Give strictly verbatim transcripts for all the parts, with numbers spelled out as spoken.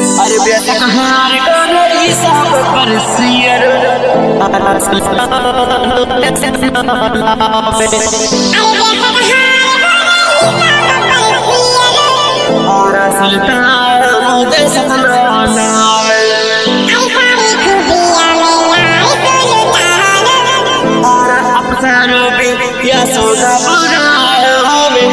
अरे बेहार कर सब पर सियर और सुल्तान देश बनावे और अफसरों पे या सोना बनावे।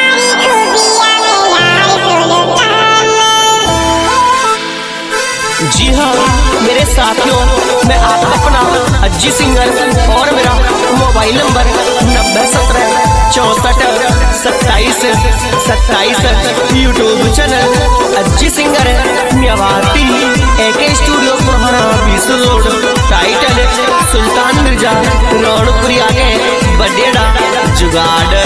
जी हाँ मेरे साथियों, मैं आप अपना अज्जी सिंगर और मेरा मोबाइल नंबर नब्बे सत्रह चौसठ सत्ताईस सत्ताईस YouTube channel Ajji singer Mewati AK studio पुराना बीसलोड टाइटल सुल्तान मिर्जा रौनपुरिया के बडेड़ा जुगाड़।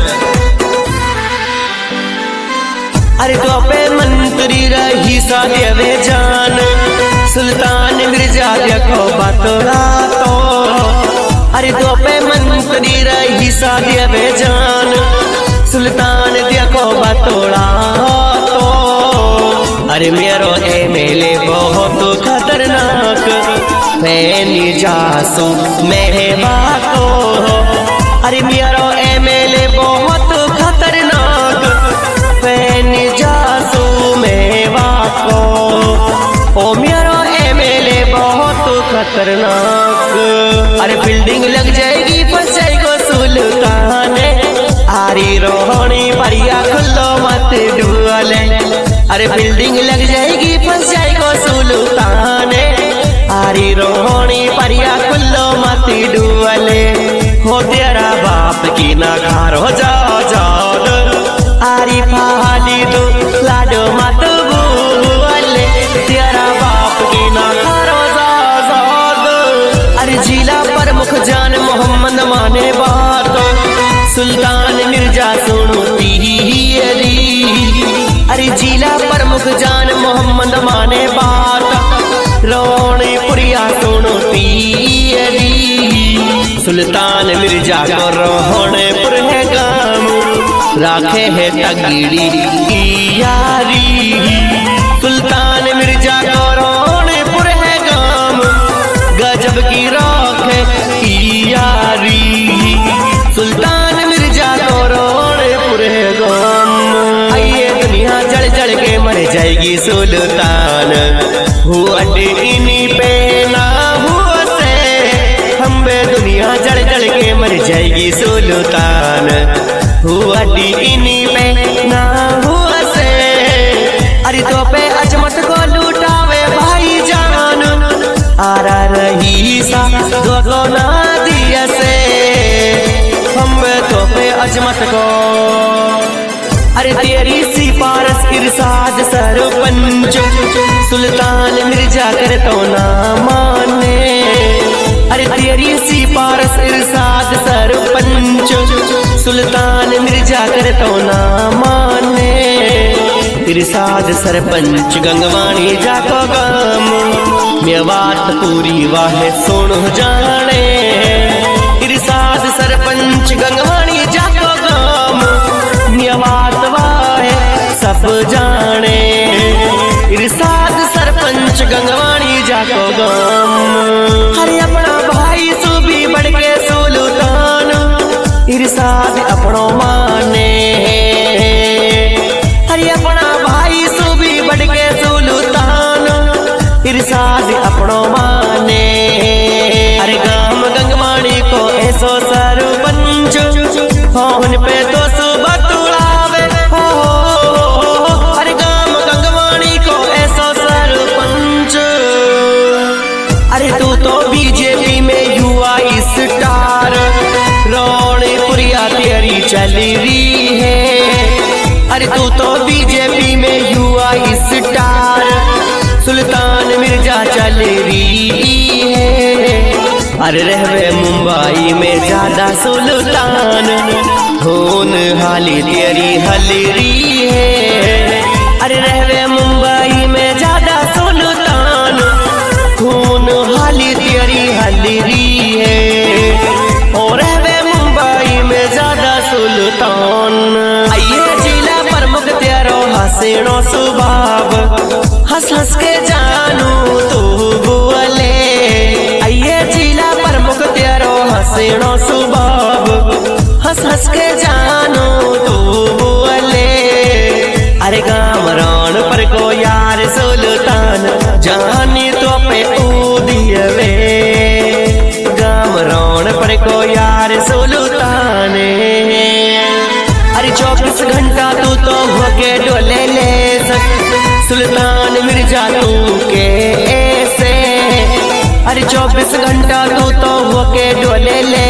अरे तो पे मंत्री रही सा देवे जान सुल्तान मिर्जा देखो बतला तो। अरे तो पे मंत्री रही सा देवे जान सुल्तान देखो बतला तो। अरे मेरो एमएलए बहुत खतरनाक फैनी जासू मेहवा को। अरे मेरो एमएलए बहुत खतरनाक फैनी जासू मेवा को। ओ मेरो एमएलए बहुत खतरनाक। अरे बिल्डिंग लग जाएगी फंस जाएगो सुल्तान आरी रोहनी परिया खुल्लो मत डुअले। अरे बिल्डिंग लग जाएगी फंस जाएगो सुल्तान आरी रोहनी परिया खुल्लो मत डुअले। हो तेरा बाप की ना खारो जा जाद आरी फाली दो लाडो मत बुअले। तेरा बाप की ना खारो जा जाद। अरे जिला प्रमुख जान मोहम्मद माने बात सुल्तान मिर्जा सुनो तीरी। अरे जिला प्रमुख जान मोहम्मद माने बात रौनपुरिया सुनो तीरी। सुल्तान मिर्जा को रौनपुर है गाम राखे है तगड़ी की यारी। सुल्तान मिर्जा को रौनपुर है गाम गजब की राखे की यारी। सुल्तान मिर्जा को रौनपुर है गाम। आइए दुनिया जड़ जड़ के मर जाएगी सुल्तान हु अड्डे इन्हीं पे ना हुआ से। हम बे दुनिया जड़ जड़ के मर जाएगी सुल्तान हुआ डी इन्हीं पे ना हुआ से। अरे तो पे अजमत को लूटावे भाई जान आरा रही सा दो ना दिया से। हम तो पे अजमत को अरे तेरी सिफारिश इरशाद सरपंच सुल्तान मिर्जा कर तो ना माने। अरे तेरी सिफारिश इरशाद सरपंच सुल्तान मिर्जा कर तो ना माने। इरशाद सरपंच गंगवाणी जाको गाम मेवात पूरी वाह सुन जाने। इरशाद सरपंच गंगवाणी जाको गाम मेवात वाह सब जाने। इरशाद सरपंच गंगवाणी जाको गाम। अरे अपना भाई सूबी बढ़ के सुल्तान इरशाद अपनों माने। अरे अपना भाई सूबी बढ़ के सुल्तान इरशाद अपनों माने। अरे गाम गंगवाणी को ऐसो सरपंच फोन पे तो सुबह तुड़ावे हो। अरे गाम गंगवाणी को ऐसो सरपंच। अरे तू तो बीजेपी में युवा स्टार रौनपुरिया तेरी चल रही है। अरे तू तो बीजेपी में युवा स्टार सुल्तान मिर्जा चल रही है। अरे रहवे मुंबई में ज्यादा सुल्तान खून हाली तेरी हल रही है। अरे रहवे मुंबई में ज्यादा सुल्तान खून हाली तेरी हल रही है। और रहवे मुंबई में ज्यादा सुल्तान। आइए जिला प्रमुख तेरो हसीनो स्वभाव हंस सोयणो सुबाब हंस हंस के जानो तो बोले। अरे गाँव रान पर को यार सुल्तान जाने तो पे ऊदियवे। गाँव रान पर को यार सुल्तान। अरे चौबीस घंटा तू तो होके डोले ले सुल्तान मिर्जा तू के ऐसे। अरे चौबीस घंटा तू तो होके डोले ले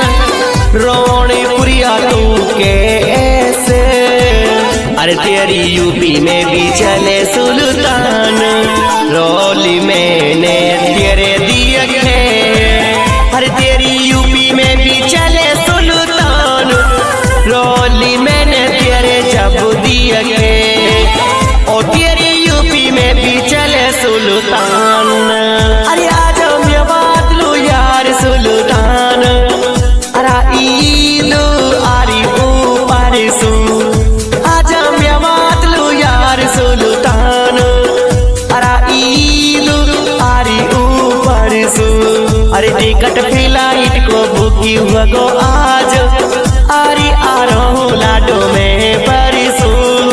रोने पुरिया तू के ऐसे। अरे तेरी यूपी में भी चले सुल्तान रोली मैंने तेरे दिए खे। अरे तेरी यूपी में भी चले सुल्तान रोली मैंने तेरे जब दिए खे। और तेरी यूपी में भी चले सुल्तान। अरे आजम ये बात लो यार सुल्तान। अरे ईद आरी ऊपर सु आजम ये बात लो यार सुल्तान। अरे ईद आरी ऊपर सु। अरे टिकट फ्लाइट को बुकी हुआ गो आज। अरे आ रहा लाडो में परिसू।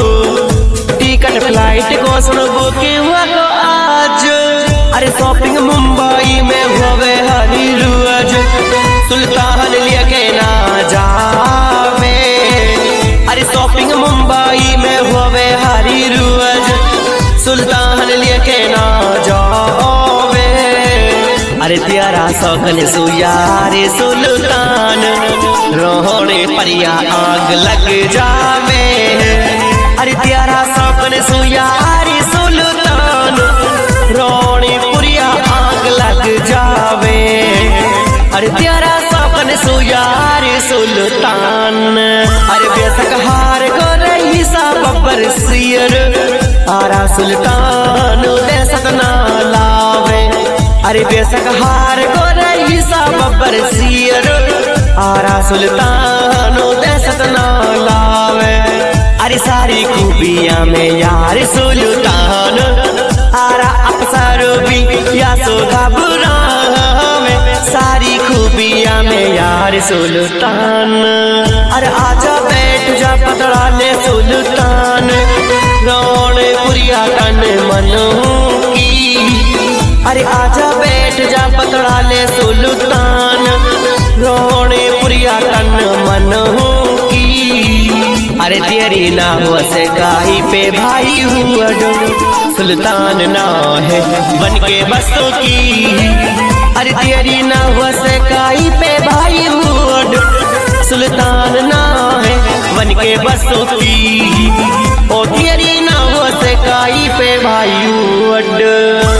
टिकट फ्लाइट को सुनो बुकी हुआ गो आज। अरे शॉपिंग मुंबई में हुए हरी रोज सुल्तान लेके ना जावे। अरे शॉपिंग मुंबई में हुए हरी रोज सुल्तान लेके ना जावे। अरे तेरा सकल सुयारे सुल्तान रोहड़े परिया आग लग जावे। अरे तेरा सकल सुयारे सुल्तान रोने पुरिया आग लग जावे। अरे तेरा सकल सुयारे सुल्तान। अरे बेसक हार को रही सा बब्बर सियर आरा सुल्तान देसक ना लावे। अरे बेसक हार को रही सा बब्बर सियर आरा सुल्तान देसक ना लावे। अरे सारी खूबियां में यार सुल्तान आरा अफसर भी या सोधा बुरा में। सारी खूबियां में यार सुल्तान। अरे आजा बैठ जा पतड़ा ले सुल्तान रोने पुरिया तन मन की। अरे आजा बैठ जा पतड़ा ले सुल्तान रोने पुरिया तन मन की। अरे तेरी ना हो से गाही पे भाई हुआ सुल्तान ना है बन के बसों की। अरे तेरी ना हो से गाही पे भाई हुआ सुल्तान ना है बन के बसों की। ओ तेरी ना हो से गाही पे भाई हुआ।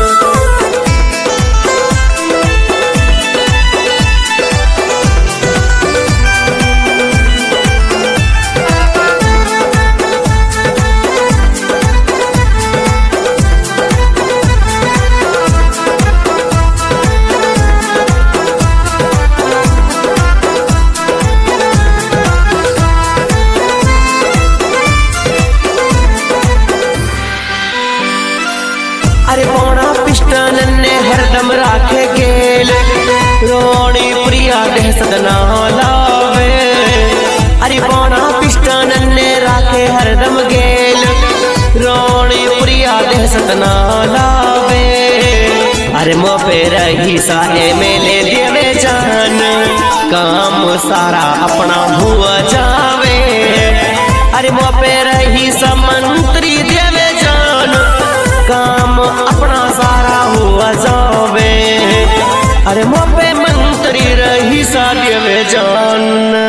अरे पौना पिस्टन ने हरदम राखे गेल रोनी प्रिया दहशत ना लावे। अरे पौना पिस्टन ने राखे हरदम गेल रोनी प्रिया दहशत ना लावे। अरे मो पे रही साए में ले देवे जान काम सारा अपना हुआ जावे। अरे मो पे रही सा मंत्री देवे जान काम अपना सारा हुआ जावे। अरे मो पे मंत्री रही सा देवे जान।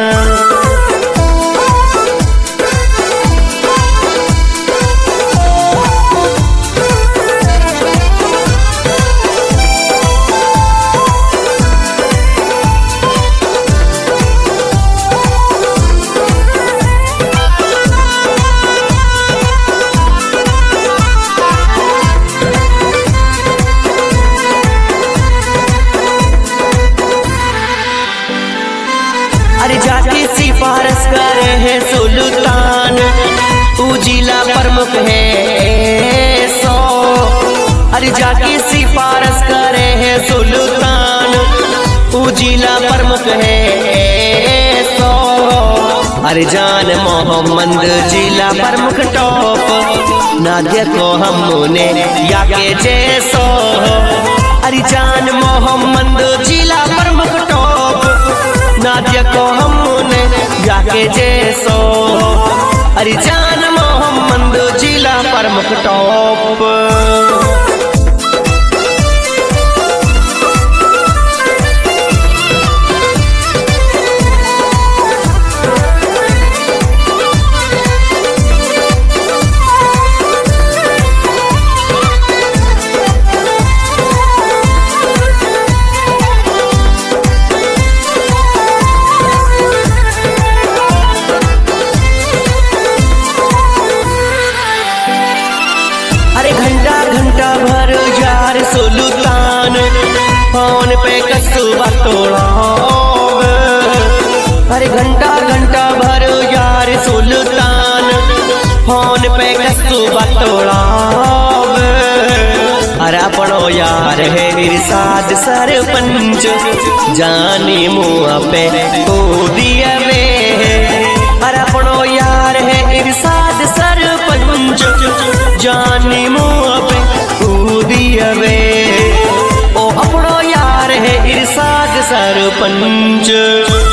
अरे जाति सिफारिश करे है सुल्तान ऊ जिला प्रमुख है सो। अरे जाति सिफारिश करे है सुल्तान ऊ जिला प्रमुख है सो अरे जान मोहम्मद जिला प्रमुख टॉप नादिया को हमने या के जैसो अरे जान मोहम्मद जिला प्रमुख टॉप नादिया को हमने या के जैसो अरे जान मोहम्मद जिला प्रमुख टॉप। घंटा घंटा भर यार सुल्तान फोन पे कसूबा तोड़ा अरे घंटा घंटा भर यार सुल्तान फोन पे कसूबा तोड़ा अरे अपनो यार है इरशाद सरपंच जानी मुआ पे दिया वे अरे अपनो यार है इरशाद सरपंच जानी मुआ पे दिया वे ओ अपनो यार है इरशाद सरपंच।